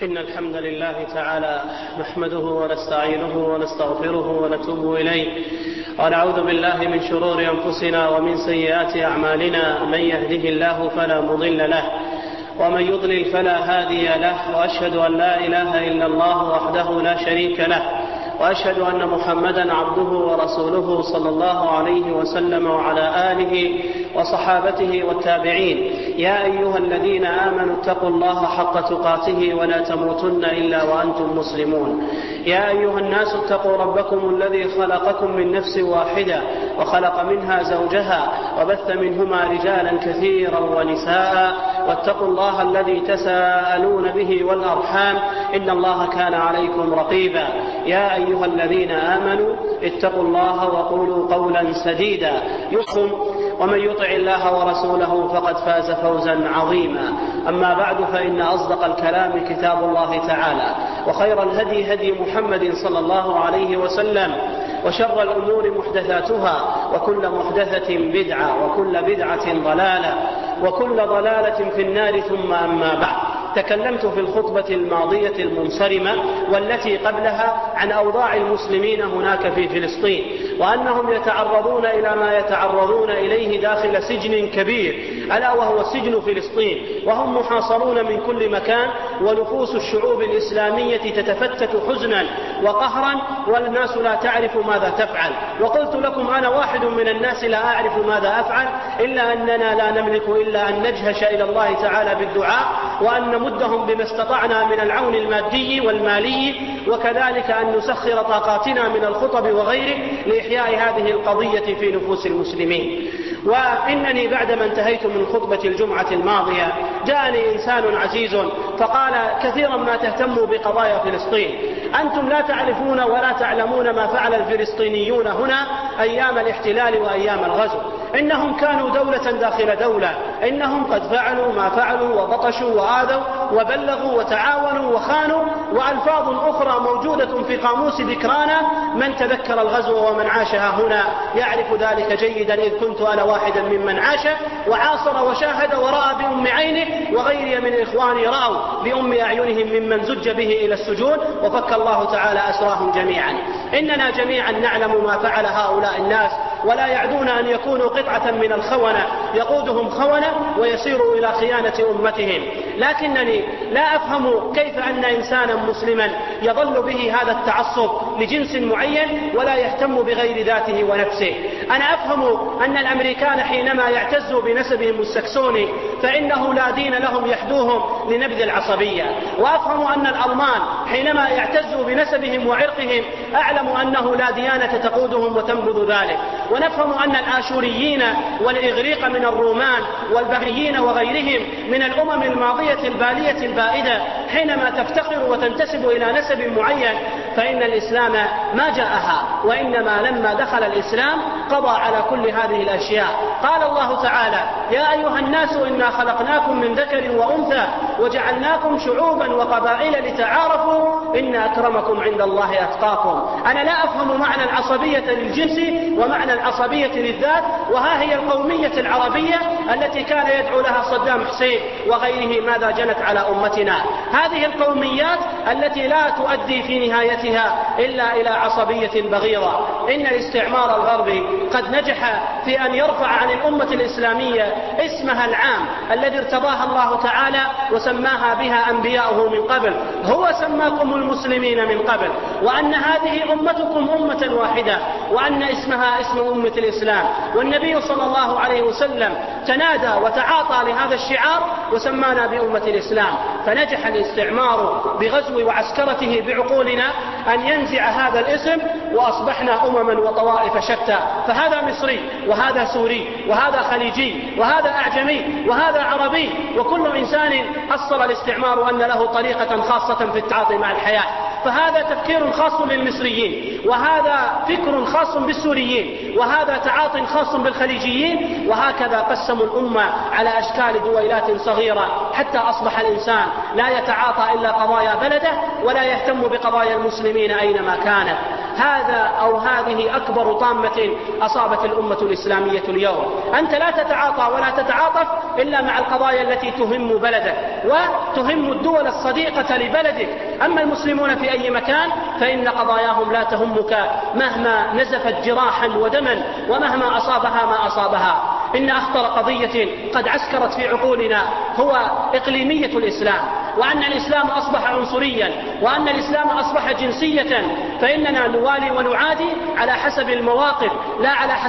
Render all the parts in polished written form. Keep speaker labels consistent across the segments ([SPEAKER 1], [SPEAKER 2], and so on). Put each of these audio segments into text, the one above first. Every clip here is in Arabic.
[SPEAKER 1] إن الحمد لله تعالى نحمده ونستعينه ونستغفره ونتوب إليه، ونعوذ بالله من شرور أنفسنا ومن سيئات أعمالنا. من يهده الله فلا مضل له ومن يضلل فلا هادي له، وأشهد أن لا إله إلا الله وحده لا شريك له، وأشهد أن محمدا عبده ورسوله صلى الله عليه وسلم وعلى آله وصحابته والتابعين. يا أيها الذين آمنوا اتقوا الله حق تقاته ولا تموتن إلا وأنتم مسلمون. يا أيها الناس اتقوا ربكم الذي خلقكم من نفس واحدة وخلق منها زوجها وبث منهما رجالا كثيرا ونساء، واتقوا الله الذي تساءلون به والأرحام إن الله كان عليكم رقيبا. يا أيها الذين آمنوا اتقوا الله وقولوا قولا سديدا يحكم، ومن يطع الله ورسوله فقد فاز فوزا عظيما. أما بعد، فإن أصدق الكلام كتاب الله تعالى، وخير الهدي هدي محمد صلى الله عليه وسلم، وشر الأمور محدثاتها، وكل محدثة بدعة، وكل بدعة ضلالة، وكل ضلالة في النار. ثم أما بعد، تكلمت في الخطبة الماضية المنصرمة والتي قبلها عن أوضاع المسلمين هناك في فلسطين، وأنهم يتعرضون إلى ما يتعرضون إليه داخل سجن كبير، ألا وهو سجن فلسطين، وهم محاصرون من كل مكان، ونفوس الشعوب الإسلامية تتفتت حزنا وقهرا، والناس لا تعرف ماذا تفعل. وقلت لكم أنا واحد من الناس لا أعرف ماذا أفعل، إلا أننا لا نملك إلا أن نجهش إلى الله تعالى بالدعاء، وأن نمدهم بما استطعنا من العون المادي والمالي، وكذلك أن نسخر طاقاتنا من الخطب وغيره لإحياء هذه القضية في نفوس المسلمين. وإنني بعدما انتهيت من خطبة الجمعة الماضية جاءني إنسان عزيز فقال: كثيرا ما تهتموا بقضايا فلسطين، أنتم لا تعرفون ولا تعلمون ما فعل الفلسطينيون هنا أيام الاحتلال وأيام الغزو. إنهم كانوا دولة داخل دولة، إنهم قد فعلوا ما فعلوا وبطشوا وآذوا وبلغوا وتعاونوا وخانوا، وألفاظ أخرى موجودة في قاموس ذكرانا. من تذكر الغزو ومن عاشها هنا يعرف ذلك جيدا، إذ كنت أنا واحدا ممن عاش وعاصر وشاهد ورأى بأم عينه، وغيري من إخواني رأوا بأم أعينهم ممن زج به إلى السجون، وفك الله تعالى أسراهم جميعا. إننا جميعا نعلم ما فعل هؤلاء الناس، ولا يعدون أن يكونوا قطعة من الخونة يقودهم خونة ويسيروا إلى خيانة أمتهم. لكنني لا أفهم كيف أن إنسانا مسلما يظل به هذا التعصب لجنس معين ولا يهتم بغير ذاته ونفسه. أنا أفهم أن الأمريكان حينما يعتزوا بنسبهم السكسوني فإنه لا دين لهم يحدوهم لنبذ العصبية، وأفهم أن الألمان حينما يعتزوا بنسبهم وعرقهم أعلم أنه لا ديانة تقودهم وتنبذ ذلك. ونفهم أن الآشوريين والإغريق من الرومان والبهيين وغيرهم من الأمم الماضية البالية البائدة حينما تفتخر وتنتسب إلى نسب معين فإن الإسلام ما جاءها، وإنما لما دخل الإسلام قضى على كل هذه الأشياء. قال الله تعالى: يا أيها الناس إنا خلقناكم من ذكر وأنثى وجعلناكم شعوبا وقبائل لتعارفوا إن أكرمكم عند الله أتقاكم. أنا لا أفهم معنى العصبية للجنس ومعنى العصبية للذات، وها هي القومية العربية التي كان يدعو لها صدام حسين وغيره ماذا جنت على أمتنا. هذه القوميات التي لا تؤدي في نهايتها إلا إلى عصبية بغيضة. إن الاستعمار الغربي قد نجح في أن يرفع عن الأمة الإسلامية اسمها العام الذي ارتضاها الله تعالى وسماها بها أنبياؤه من قبل. هو سماكم المسلمين من قبل، وأن هذه أمتكم أمة واحدة، وأن اسمها اسم أمة الإسلام. والنبي صلى الله عليه وسلم تنادى وتعاطى لهذا الشعار وسمانا بأمة الإسلام. فنجح الاستعمار بغزو وعسكرته بعقولنا أن ينزع هذا الاسم، وأصبحنا أمما وطوائف شتى. فهذا مصري، وهذا سوري، وهذا خليجي، وهذا أعجمي، وهذا عربي، وكل إنسان حصل الاستعمار أن له طريقة خاصة في التعاطي مع الحياة. فهذا تفكير خاص للمصريين، وهذا فكر خاص بالسوريين، وهذا تعاط خاص بالخليجيين، وهكذا قسموا الأمة على أشكال دويلات صغيرة حتى أصبح الإنسان لا يتعاطى إلا قضايا بلده ولا يهتم بقضايا المسلمين أينما كانت. هذا أو هذه أكبر طامة أصابت الأمة الإسلامية اليوم. أنت لا تتعاطى ولا تتعاطف إلا مع القضايا التي تهم بلدك وتهم الدول الصديقة لبلدك. أما المسلمون في أي مكان فإن قضاياهم لا تهمك مهما نزفت جراحا ودما ومهما أصابها ما أصابها. إن أخطر قضية قد عسكرت في عقولنا هو إقليمية الإسلام، وأن الإسلام أصبح عنصريا، وأن الإسلام أصبح جنسية، فإننا نوالي ونعادي على حسب المواقف لا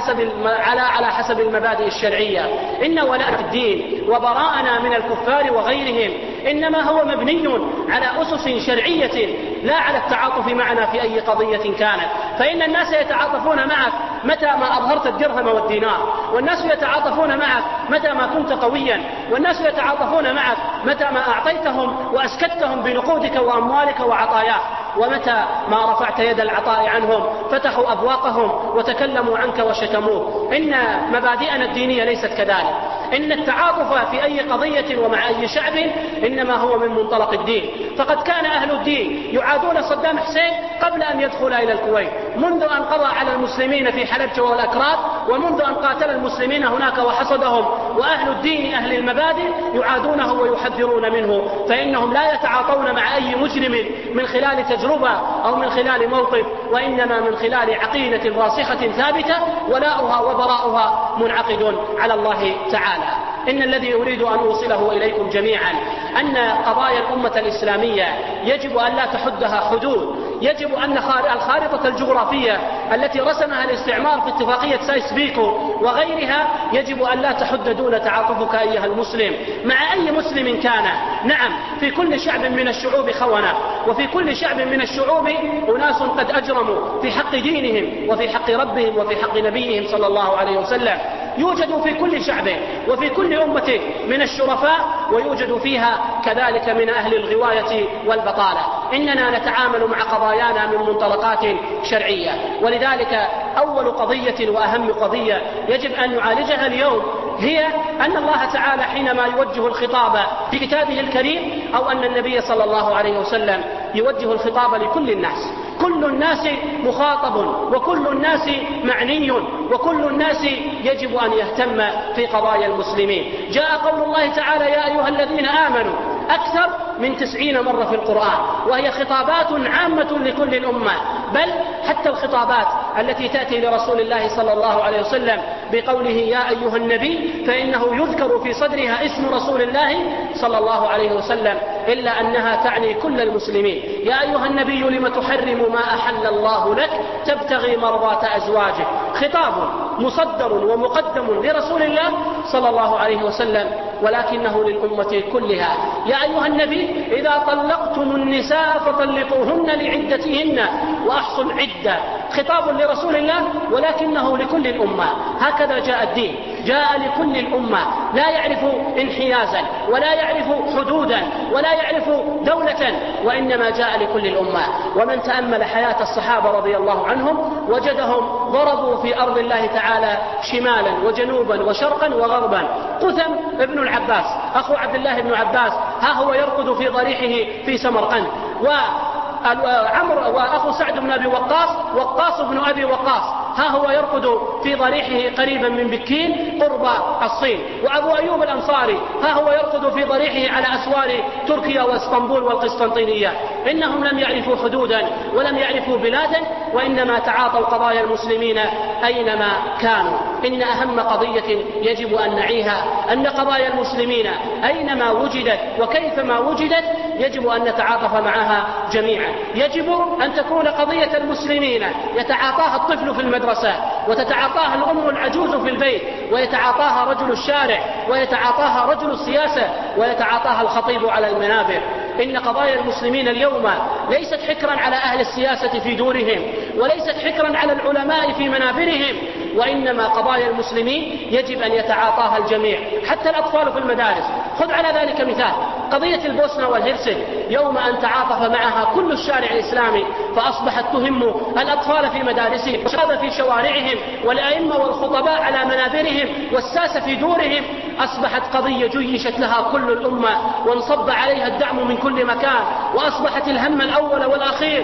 [SPEAKER 1] على حسب المبادئ الشرعية. إن ولاء الدين وبراءنا من الكفار وغيرهم إنما هو مبني على أسس شرعية لا على التعاطف معنا في أي قضية كانت. فإن الناس يتعاطفون معك متى ما أظهرت الدرهم والدينار، والناس يتعاطفون معك متى ما كنت قويا، والناس يتعاطفون معك متى ما أعطيتهم وأسكتهم بنقودك وأموالك وعطاياك، ومتى ما رفعت يد العطاء عنهم فتحوا أبواقهم وتكلموا عنك وشتموك. إن مبادئنا الدينية ليست كذلك. إن التعاطف في أي قضية ومع أي شعب إنما هو من منطلق الدين. فقد كان أهل الدين يعادون صدام حسين قبل أن يدخل إلى الكويت، منذ أن قضى على المسلمين في حلب والأكراد، ومنذ أن قاتل المسلمين هناك وحصدهم. وأهل الدين أهل المبادئ يعادونه ويحذرون منه، فإنهم لا يتعاطون مع أي مجرم من خلال تجربة أو من خلال موقف، وإنما من خلال عقيدة راسخة ثابتة ولاؤها وبراؤها منعقد على الله تعالى. إن الذي أريد أن أوصله إليكم جميعا أن قضايا الأمة الإسلامية يجب أن لا تحدها حدود. يجب أن الخارطة الجغرافية التي رسمها الاستعمار في اتفاقية سايس بيكو وغيرها يجب أن لا تحد دون تعاطفك أيها المسلم مع أي مسلم كان. نعم، في كل شعب من الشعوب خونة، وفي كل شعب من الشعوب أناس قد أجرموا في حق دينهم وفي حق ربهم وفي حق نبيهم صلى الله عليه وسلم. يوجد في كل شعب وفي كل أمة من الشرفاء، ويوجد فيها كذلك من أهل الغواية والبطالة. إننا نتعامل مع قضايانا من منطلقات شرعية، ولذلك أول قضية وأهم قضية يجب أن نعالجها اليوم هي أن الله تعالى حينما يوجه الخطاب في كتابه الكريم، أو أن النبي صلى الله عليه وسلم يوجه الخطاب لكل الناس. كل الناس مخاطب وكل الناس معني وكل الناس يجب أن يهتم في قضايا المسلمين. جاء قول الله تعالى: يا أيها الذين آمنوا أكثر من 90 مرة في القرآن، وهي خطابات عامة لكل الأمة، بل حتى الخطابات التي تأتي لرسول الله صلى الله عليه وسلم بقوله يا أيها النبي فإنه يذكر في صدرها اسم رسول الله صلى الله عليه وسلم، إلا أنها تعني كل المسلمين. يا أيها النبي لم تحرم ما أحل الله لك تبتغي مرضات أزواجك. خطاب مصدر ومقدم لرسول الله صلى الله عليه وسلم، ولكنه للأمة كلها. يا أيها النبي إذا طلقتم النساء فطلقوهن لعدتهن وأحصوا العدة. خطاب لرسول الله ولكنه لكل الأمة. هكذا جاء الدين، جاء لكل الأمة، لا يعرف انحيازا ولا يعرف حدودا ولا يعرف دولة، وإنما جاء لكل الأمة. ومن تأمل حياة الصحابة رضي الله عنهم وجدهم ضربوا في أرض الله تعالى شمالا وجنوبا وشرقا وغربا. قثم ابن العباس أخو عبد الله بن عباس ها هو يرقد في ضريحه في سمرقند، وعمر وأخو سعد بن أبي وقاص بن أبي وقاص ها هو يرقد في ضريحه قريبا من بكين قرب الصين، وأبو أيوب الأنصاري ها هو يرقد في ضريحه على أسوار تركيا واسطنبول والقسطنطينية. إنهم لم يعرفوا حدودا ولم يعرفوا بلادا، وإنما تعاطوا قضايا المسلمين أينما كانوا. إن أهم قضية يجب أن نعيها أن قضايا المسلمين أينما وجدت وكيفما وجدت يجب أن نتعاطف معها جميعا. يجب أن تكون قضية المسلمين يتعاطاها الطفل في المدرسة، وتتعاطاها الأم العجوز في البيت، ويتعاطاها رجل الشارع، ويتعاطاها رجل السياسة، ويتعاطاها الخطيب على المنابر. إن قضايا المسلمين اليوم ليست حكرا على أهل السياسة في دورهم، وليست حكرا على العلماء في منابرهم، وإنما قضايا المسلمين يجب أن يتعاطاها الجميع، حتى الأطفال في المدارس. خذ على ذلك مثال: قضية البوسنة والهرسك يوم أن تعاطف معها كل الشارع الإسلامي فأصبحت تهم الأطفال في مدارسهم والشباب في شوارعهم والأئمة والخطباء على منابرهم والساسة في دورهم، أصبحت قضية جيشت لها كل الأمة وانصب عليها الدعم من كل مكان، وأصبحت الهم الأول والأخير،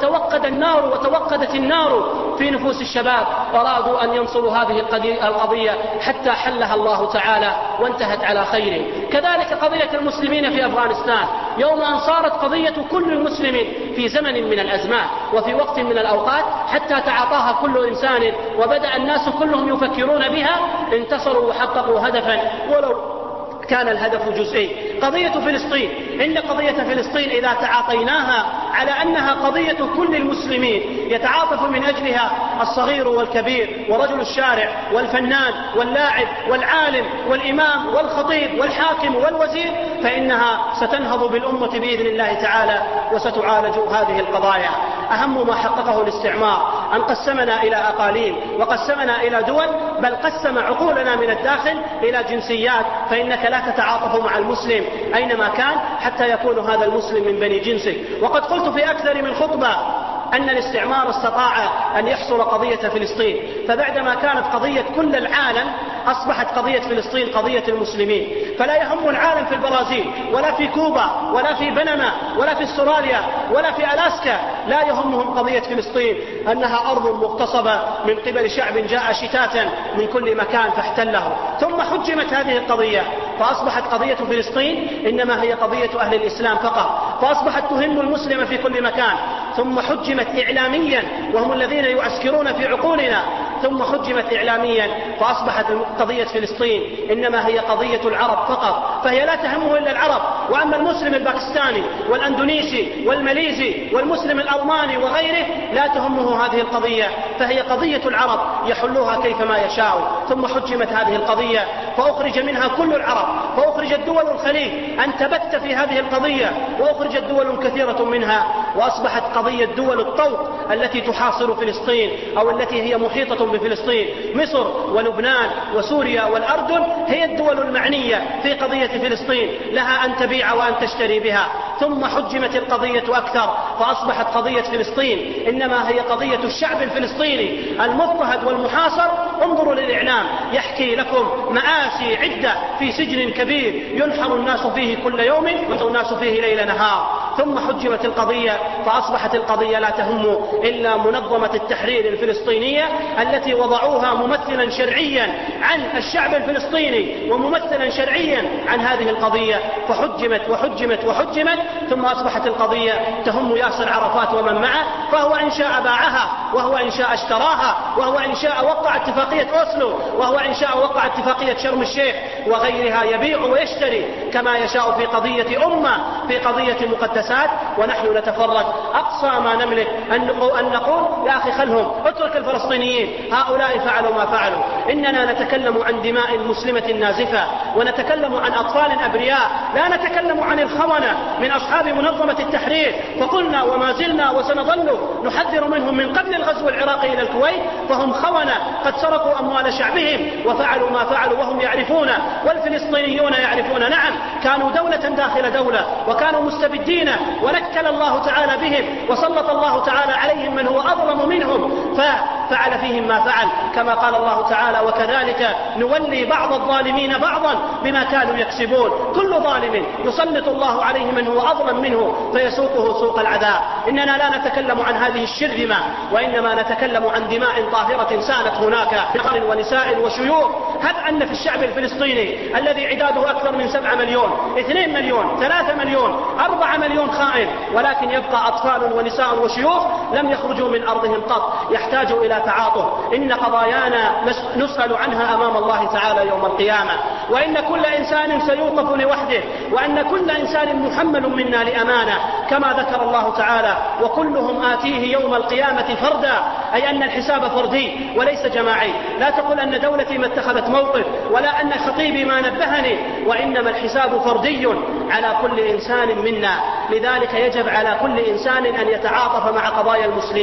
[SPEAKER 1] وتوقدت النار في نفوس الشباب، أرادوا أن ينصروا هذه القضية حتى حلها الله تعالى وانتهت على خير. كذلك قضية المسلمين في أفغانستان يوم أن صارت قضية كل مسلم في زمن من الأزمان وفي وقت من الأوقات حتى تعاطاها كل إنسان وبدأ الناس كلهم يفكرون بها، انتصروا وحققوا هدفا ولو كان الهدف جزئي. قضية فلسطين، إن قضية فلسطين إذا تعاطيناها على أنها قضية كل المسلمين يتعاطف من أجلها الصغير والكبير ورجل الشارع والفنان واللاعب والعالم والإمام والخطيب والحاكم والوزير، فإنها ستنهض بالأمة بإذن الله تعالى وستعالج هذه القضايا. أهم ما حققه الاستعمار أن قسمنا إلى أقاليم وقسمنا إلى دول، بل قسم عقولنا من الداخل إلى جنسيات، فإنك لا تتعاطف مع المسلم أينما كان حتى يكون هذا المسلم من بني جنسك. وقد قلت في أكثر من خطبة أن الاستعمار استطاع أن يحصر قضية فلسطين، فبعدما كانت قضية كل العالم أصبحت قضية فلسطين قضية المسلمين، فلا يهم العالم في البرازيل ولا في كوبا ولا في بنما ولا في استراليا ولا في ألاسكا، لا يهمهم قضية فلسطين أنها أرض مغتصبة من قبل شعب جاء شتاتا من كل مكان فاحتله. ثم حجمت هذه القضية فأصبحت قضية فلسطين إنما هي قضية أهل الإسلام فقط، فأصبحت تهم المسلم في كل مكان. ثم حجمت إعلاميا وهم الذين يعسكرون في عقولنا، ثم حجمت إعلاميا فأصبحت قضية فلسطين إنما هي قضية العرب فقط، فهي لا تهمه إلا العرب. وأما المسلم الباكستاني والأندونيسي والماليزي والمسلم الألماني وغيره لا تهمه هذه القضية، فهي قضية العرب يحلوها كيفما يشاء. ثم حجمت هذه القضية فأخرج منها كل العرب، فأخرجت دول الخليج أن تبت في هذه القضية، وأخرجت دول كثيرة منها، وأصبحت قضية دول الطوق التي تحاصر فلسطين أو التي هي محيطة بفلسطين، مصر ولبنان وسوريا والأردن هي الدول المعنية في قضية فلسطين، لها أن تبيع وأن تشتري بها. ثم حجمت القضية أكثر فأصبحت قضية فلسطين إنما هي قضية الشعب الفلسطيني المضطهد والمحاصر. انظروا للإعلام يحكي لكم مآسي عدة في سجن كبير ينحر الناس فيه كل يوم وينحر الناس فيه ليل نهار. ثم حجمت القضية فأصبحت القضية لا تهم إلا منظمة التحرير الفلسطينية التي وضعوها ممثلا شرعيا عن الشعب الفلسطيني وممثلا شرعيا عن هذه القضية، فحجمت وحجمت وحجمت. ثم أصبحت القضية تهم ياسر عرفات ومن معه، فهو إن شاء باعها وهو إن شاء اشتراها وهو إن شاء وقع اتفاقية أوسلو وهو إن شاء وقع اتفاقية شرم الشيخ وغيرها، يبيع ويشتري كما يشاء في قضية أمة في قضية مقدسات. ونحن نتفرج أقصى ما نملك أن نقول يا أخي خلهم، اترك الفلسطينيين، هؤلاء فعلوا ما فعلوا. إننا نتكلم عن دماء مسلمة نازفة، ونتكلم عن أطفال أبرياء، لا نتكلم عن الخونة من أصحاب منظمة التحرير. فقلنا وما زلنا وسنظل نحذر منهم من قبل الغزو العراقي إلى الكويت، فهم خونة قد سرقوا أموال شعبهم وفعلوا ما فعلوا وهم يعرفون، والفلسطينيون يعرفون. نعم كانوا دولة داخل دولة وكانوا مستبدين، ونكل الله تعالى بهم وسلط الله تعالى عليهم من هو أظلم منهم ففعل فيهم ما فعل، كما قال الله تعالى وكذلك نولي بعض الظالمين بعضا بما كانوا يكسبون. كل ظالم يسلط الله عليه من هو أظلم منه فيسوقه سوق العذاب. إننا لا نتكلم عن هذه الشرذمة، وإنما نتكلم عن دماء طاهرة سالت هناك رجال ونساء وشيوخ. هب أن في الشعب الفلسطيني الذي عداده أكثر من 7 مليون 2 مليون 3 مليون 4 مليون خائن، ولكن يبقى أطفال ونساء وشيوخ لم يخرجوا من أرضهم قط، يحتاج إلى تعاطف. إن قضايانا نسأل عنها أمام الله تعالى يوم القيامة، وإن كل إنسان سيوقف لوحده، وأن كل إنسان محمل منا لأمانة، كما ذكر الله تعالى وكلهم آتيه يوم القيامة فردا، أي أن الحساب فردي وليس جماعي. لا تقل أن دولتي ما اتخذت موقف ولا أن خطيبي ما نبهني، وإنما الحساب فردي على كل إنسان منا. لذلك يجب على كل إنسان أن يتعاطف مع قضايا المسلمين.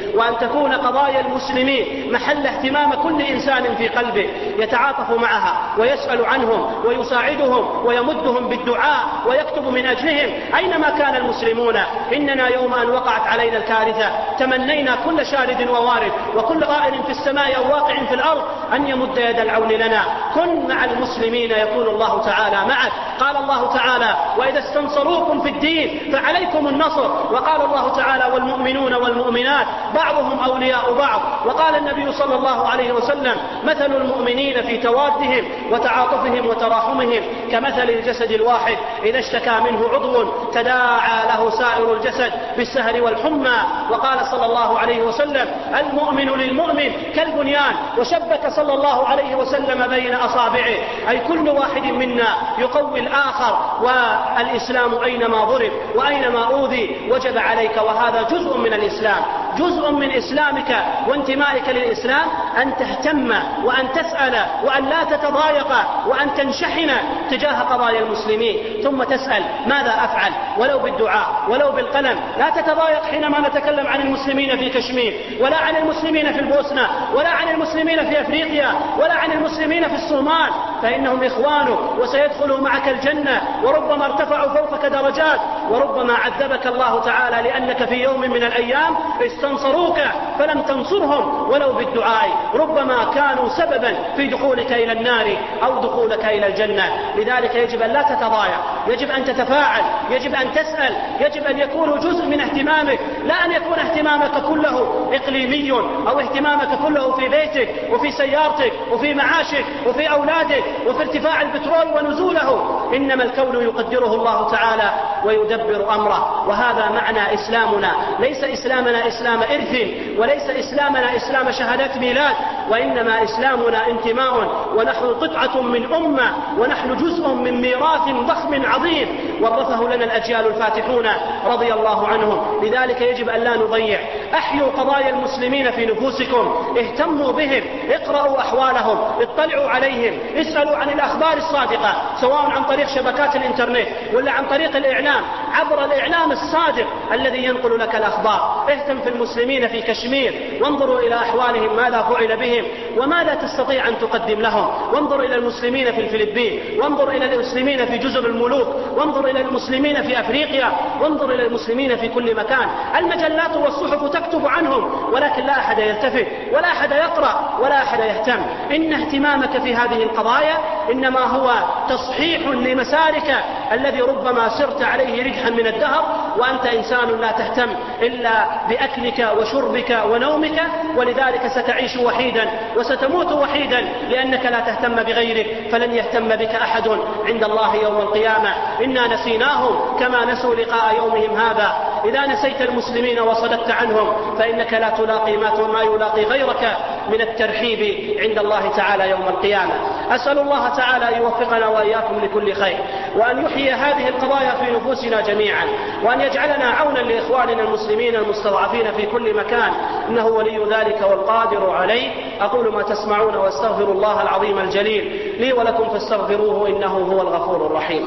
[SPEAKER 1] وأن تكون قضايا المسلمين محل اهتمام كل إنسان في قلبه، يتعاطف معها ويسأل عنهم ويساعدهم ويمدهم بالدعاء ويكتب من أجلهم أينما كان المسلمون. إننا يوم أن وقعت علينا الكارثة تمنينا كل شارد ووارد وكل طائر في السماء أو واقع في الأرض أن يمد يد العون لنا. كن مع المسلمين يكون الله تعالى معك. قال الله تعالى: وإذا استنصروكم في الدين فعليكم النصر. وقال الله تعالى: والمؤمنون والمؤمنات بعضهم أولياء بعض. وقال النبي صلى الله عليه وسلم: مثل المؤمنين في توادهم وتعاطفهم وتراحمهم كمثل الجسد الواحد إذا اشتكى منه عضو تداعى له سائر الجسد بالسهر والحمى. وقال صلى الله عليه وسلم: المؤمن للمؤمن كالبنيان. وشبك صلى الله عليه وسلم بين أصابعه، أي كل واحد منا يقوي الآخر. والإسلام أينما ضرب وأينما أوذي وجب عليك، وهذا جزء من الإسلام، جزء من إسلامك وانتمائك للإسلام، أن تهتم وأن تسأل وأن لا تتضايق وأن تنشحن تجاه قضايا المسلمين، ثم تسأل ماذا أفعل، ولو بالدعاء ولو بالقلم. لا تتضايق حينما نتكلم عن المسلمين في كشمير، ولا عن المسلمين في البوسنة، ولا عن المسلمين في أفريقيا، ولا عن المسلمين في الصومال، فإنهم إخوانك وسيدخلوا معك الجنة، وربما ارتفعوا فوقك درجات، وربما عذبك الله تعالى لأنك في يوم من الأيام استنصروك فلم تنصرهم ولو بالدعاء، ربما كانوا سببا في دخولك إلى النار أو دخولك إلى الجنة. لذلك يجب أن لا تتضايق، يجب أن تتفاعل، يجب أن تسأل، يجب أن يكونوا جزء من اهتمامك، لا أن يكون اهتمامك كله إقليمي أو اهتمامك كله في بيتك وفي سيارتك وفي معاشك وفي أولادك وفي ارتفاع البترول ونزوله. إنما الكون يقدره الله تعالى ويدبر أمره، وهذا معنى إسلامنا. ليس إسلامنا إسلام إرث، وليس إسلامنا إسلام شهادة ميلاد، وإنما إسلامنا انتماء، ونحن قطعة من أمة، ونحن جزء من ميراث ضخم عظيم ورثه لنا الأجيال الفاتحون رضي الله عنهم. لذلك يجب أن لا نضيع. أحيوا قضايا المسلمين في نفوسكم، اهتموا بهم، اقرأوا أحوالهم، اطلعوا عليهم، اسألوا عن الأخبار الصادقة، سواء عن طريق شبكات الإنترنت ولا عن طريق الإعلام، عبر الإعلام الصادق الذي ينقل لك الأخبار. اهتم في المسلمين في كشمير، وانظروا إلى أحوالهم ماذا فعل بهم وماذا تستطيع أن تقدم لهم. وانظر إلى المسلمين في الفلبين، وانظر إلى المسلمين في جزر الملوك، وانظر إلى المسلمين في أفريقيا، وانظر إلى المسلمين في كل مكان. المجلات والصحف تكتب عنهم، ولكن لا أحد يلتفت ولا أحد يقرأ ولا أحد يهتم. إن اهتمامك في هذه القضايا إنما هو تصحيح لمسارك الذي ربما سرت عليه رجحا من الدهر، وأنت إنسان لا تهتم إلا بأكلك وشربك ونومك، ولذلك ستعيش وحيدا وستموت وحيدا، لأنك لا تهتم بغيرك، فلن يهتم بك أحد عند الله يوم القيامة. إنا نسيناهم كما نسوا لقاء يومهم هذا. إذا نسيت المسلمين وصددت عنهم فإنك لا تلاقي ما يلاقي غيرك من الترحيب عند الله تعالى يوم القيامة. أسأل الله تعالى أن يوفقنا وإياكم لكل خير، وأن يحيي هذه القضايا في نفوسنا جميعا، وأن يجعلنا عونا لإخواننا المسلمين المستضعفين في كل مكان، إنه ولي ذلك والقادر عليه. أقول ما تسمعون واستغفر الله العظيم الجليل لي ولكم فاستغفروه إنه هو الغفور الرحيم.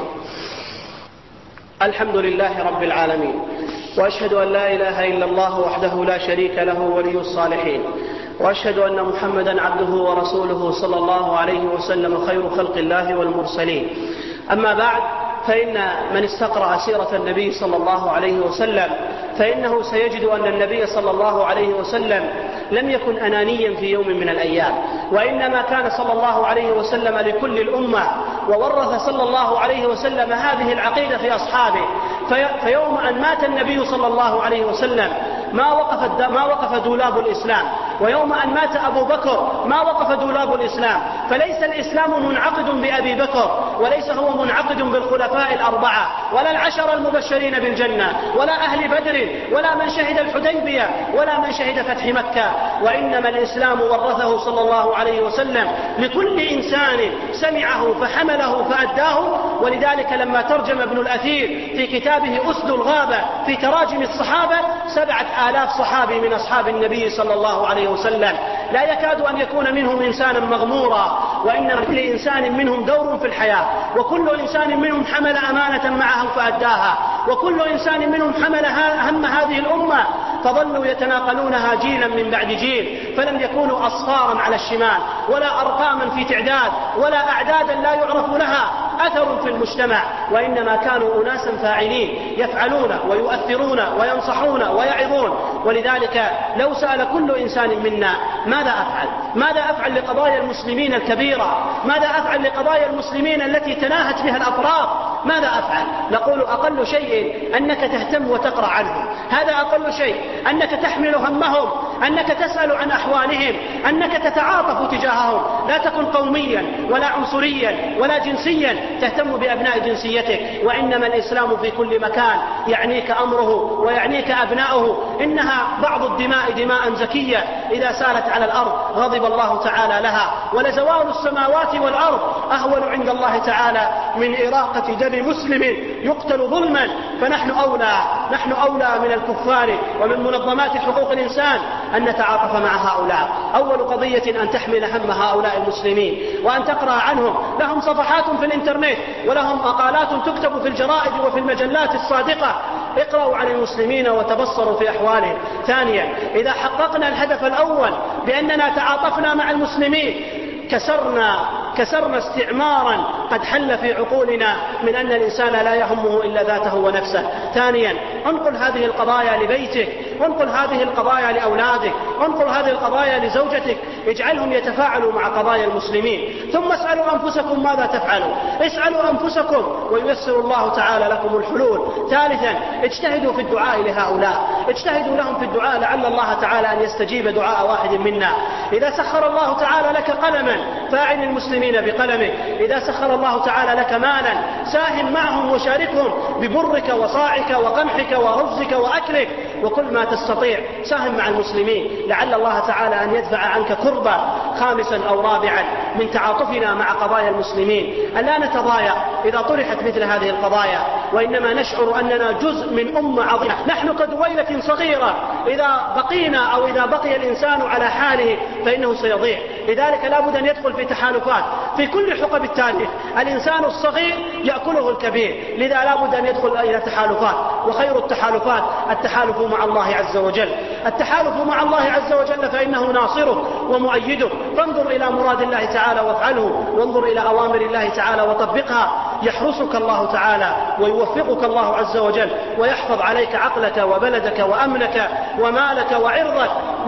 [SPEAKER 1] الحمد لله رب العالمين، وأشهد أن لا إله إلا الله وحده لا شريك له ولي الصالحين، وأشهد أن محمدا عبده ورسوله صلى الله عليه وسلم خير خلق الله والمرسلين. أما بعد، فإن من استقرأ سيرة النبي صلى الله عليه وسلم فإنه سيجد أن النبي صلى الله عليه وسلم لم يكن أنانيا في يوم من الأيام، وإنما كان صلى الله عليه وسلم لكل الأمة، وورث صلى الله عليه وسلم هذه العقيدة في أصحابه. فيوم أن مات النبي صلى الله عليه وسلم ما وقف دولاب الإسلام، ويوم أن مات أبو بكر ما وقف دولاب الإسلام. فليس الإسلام منعقد بأبي بكر، وليس هو منعقد بالخلفاء الأربعة، ولا العشر المبشرين بالجنة، ولا أهل بدر، ولا من شهد الحديبية، ولا من شهد فتح مكة. وإنما الإسلام ورثه صلى الله عليه وسلم لكل إنسان سمعه فحمله فأداه. ولذلك لما ترجم ابن الأثير في كتابه أسد الغابة في تراجم الصحابة 7,000 صحابي من أصحاب النبي صلى الله عليه وسلم، لا يكاد أن يكون منهم إنسانا مغمورا، وإن كل إنسان منهم دور في الحياة، وكل إنسان منهم حمل أمانة معه فأداها. وكل إنسان منهم حمل هم هذه الأمة، فظلوا يتناقلونها جيلا من بعد جيل، فلم يكونوا أصفارا على الشمال ولا أرقاما في تعداد ولا أعدادا لا يعرف لها أثر في المجتمع، وإنما كانوا أناسا فاعلين يفعلون ويؤثرون وينصحون ويعظون. ولذلك لو سأل كل إنسان منا ماذا أفعل لقضايا المسلمين الكبيرة، ماذا أفعل لقضايا المسلمين التي تناهت بها الأطراف، ماذا أفعل؟ نقول أقل شيء أنك تهتم وتقرأ عنهم، هذا أقل شيء، أنك تحمل همهم، أنك تسأل عن أحوالهم، أنك تتعاطف تجاههم، لا تكن قوميا ولا عنصريا ولا جنسيا تهتم بأبناء جنسيتك، وإنما الإسلام في كل مكان يعنيك أمره ويعنيك أبناؤه. إنها بعض الدماء دماء زكية إذا سالت على الأرض غضب الله تعالى لها، ولزوال السماوات والأرض أهون عند الله تعالى من إراقة دم مسلم يقتل ظلما، فنحن أولى من الكفار ومن منظمات حقوق الإنسان أن نتعاطف مع هؤلاء. أول قضية أن تحمل هم هؤلاء المسلمين وأن تقرأ عنهم، لهم صفحات في الإنترنت ولهم مقالات تكتب في الجرائد وفي المجلات الصادقة، اقرأوا عن المسلمين وتبصروا في أحوالهم. ثانيا، إذا حققنا الهدف الأول بأننا تعاطفنا مع المسلمين كسرنا استعمارا قد حل في عقولنا من أن الإنسان لا يهمه إلا ذاته ونفسه. ثانيا، انقل هذه القضايا لبيتك، انقل هذه القضايا لأولادك، انقل هذه القضايا لزوجتك، اجعلهم يتفاعلوا مع قضايا المسلمين. ثم اسألوا أنفسكم ماذا تفعلوا، اسألوا أنفسكم وييسر الله تعالى لكم الحلول. ثالثا، اجتهدوا في الدعاء لهؤلاء، اجتهدوا لهم في الدعاء لعل الله تعالى أن يستجيب دعاء واحد منا. إذا سخر الله تعالى لك قلما فاعل المسلمين بقلمك، إذا سخر الله تعالى لك مالا ساهم معهم وشاركهم ببرك وصاعك وقمحك ورزك وأكلك، وكل ما تستطيع ساهم مع المسلمين لعل الله تعالى أن يدفع عنك كربا. خامسا أو رابعا، من تعاطفنا مع قضايا المسلمين ألا نتضايق إذا طرحت مثل هذه القضايا، وإنما نشعر أننا جزء من أمة عظيمة، نحن كدويلة صغيرة، إذا بقينا أو إذا بقي الإنسان على حاله فإنه سيضيع. لذلك لا بد أن يدخل في تحالفات في كل حقب التاريخ، الإنسان الصغير يأكله الكبير، لذا لا بد أن يدخل إلى تحالفات، وخير التحالفات التحالف مع الله عز وجل. التحالف مع الله عز وجل فإنه ناصره ومؤيده، فانظر إلى مراد الله تعالى وافعله، وانظر إلى أوامر الله تعالى وطبقها، يحرسك الله تعالى ويوفقك الله عز وجل، ويحفظ عليك عقلك وبلدك وأمنك ومالك وعرضك،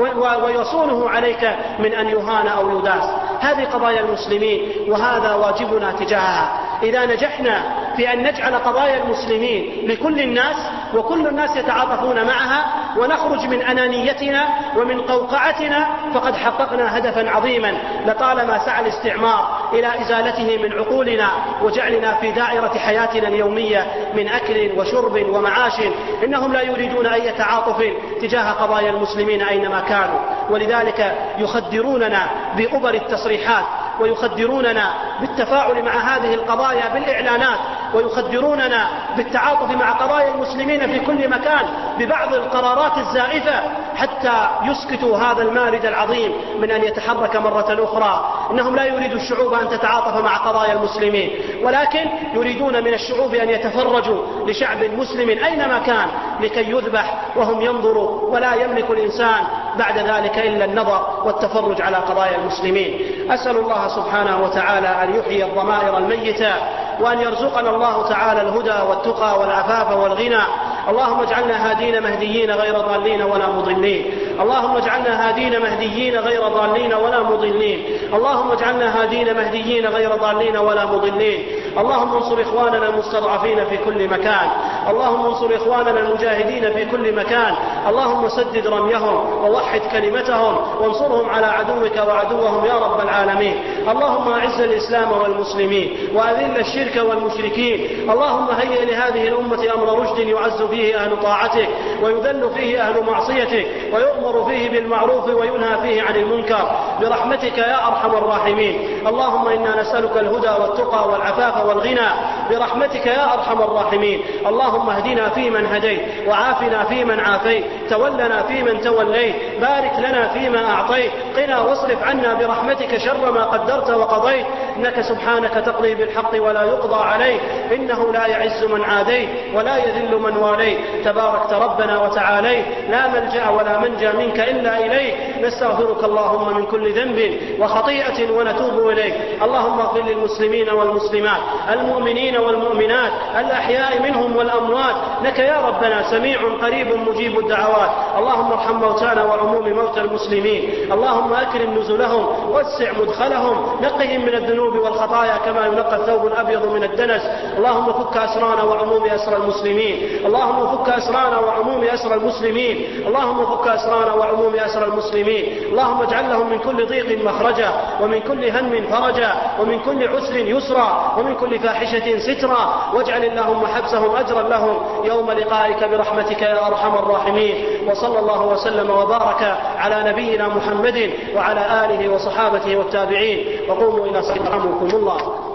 [SPEAKER 1] ويصونه عليك من أن يهان أو يداس. هذه قضايا المسلمين وهذا واجبنا تجاهها. إذا نجحنا في أن نجعل قضايا المسلمين لكل الناس وكل الناس يتعاطفون معها ونخرج من أنانيتنا ومن قوقعتنا فقد حققنا هدفا عظيما لطالما سعى الاستعمار إلى إزالته من عقولنا وجعلنا في دائرة حياتنا اليومية من أكل وشرب ومعاش. إنهم لا يريدون أي تعاطف تجاه قضايا المسلمين أينما كانوا، ولذلك يخدروننا بأبر التصريحات ويخدروننا بالتفاعل مع هذه القضايا بالإعلانات، ويخدروننا بالتعاطف مع قضايا المسلمين في كل مكان ببعض القرارات الزائفة حتى يسكتوا هذا المارد العظيم من أن يتحرك مرة أخرى. إنهم لا يريدوا الشعوب أن تتعاطف مع قضايا المسلمين، ولكن يريدون من الشعوب أن يتفرجوا لشعب مسلم أينما كان لكي يذبح وهم ينظروا، ولا يملك الإنسان بعد ذلك إلا النظر والتفرج على قضايا المسلمين. أسأل الله سبحانه وتعالى أن يحيي الضمائر الميتة، وأن يرزقنا الله تعالى الهدى والتقى والعفاف والغنى. اللهم اجعلنا هادين مهديين غير ضالين ولا مضلين، اللهم اجعلنا هادين مهديين غير ضالين ولا مضلين، اللهم اجعلنا هادين مهديين غير ضالين ولا مضلين. اللهم انصر إخواننا المستضعفين في كل مكان، اللهم انصر إخواننا المجاهدين في كل مكان، اللهم سدد رميهم ووحد كلمتهم وانصرهم على عدوك وعدوهم يا رب العالمين. اللهم أعز الإسلام والمسلمين وأذل الشرك والمشركين. اللهم هيئ لهذه الأمة أمر رشد يعز فيه أهل طاعتك ويذل فيه أهل معصيتك، ويؤمر فيه بالمعروف وينهى فيه عن المنكر برحمتك يا أرحم الراحمين. اللهم إنا نسألك الهدى والتقى والعفاف والغنى برحمتك يا أرحم الراحمين. اللهم اهدنا فيمن هديت، وعافنا فيمن عافيت، تولنا فيمن توليت، بارك لنا فيما أعطيت، قنا واصرف عنا برحمتك شر ما قدرت وقضيت، إنك سبحانك تقضي بالحق ولا يقضى عليك، إنه لا يعز من عاديت ولا يذل من واليت، تباركت ربنا وتعاليت، لا ملجأ ولا منجى منك إلا إليك، نستغفرك اللهم من كل ذنب وخطيئة ونتوب إليك. اللهم اغفر للمسلمين والمسلمات، المؤمنين والمؤمنات، الأحياء منهم والأموات، لك يا ربنا سميع قريب مجيب الدعوات. اللهم ارحم موتانا وعموم موتى المسلمين، اللهم أكرم نزلهم، وسع مدخلهم، نقهم من الذنوب والخطايا كما ينقى الثوب الأبيض من الدنس. اللهم فك أسرانا وعموم أسر المسلمين، اللهم فك أسرانا وعموم أسر المسلمين، اللهم فك أسرانا وعموم أسر المسلمين. اللهم اجعل لهم من كل ضيق مخرجا، ومن كل هم فرجا، ومن كل عسر يسرا، ومن كل فاحشة سترا، واجعل اللهم حبسهم أجرا لهم يوم لقائك برحمتك يا أرحم الراحمين. وصلى الله وسلم وبارك على نبينا محمد وعلى آله وصحابته والتابعين، وقوموا إلى صلاة رحمكم الله.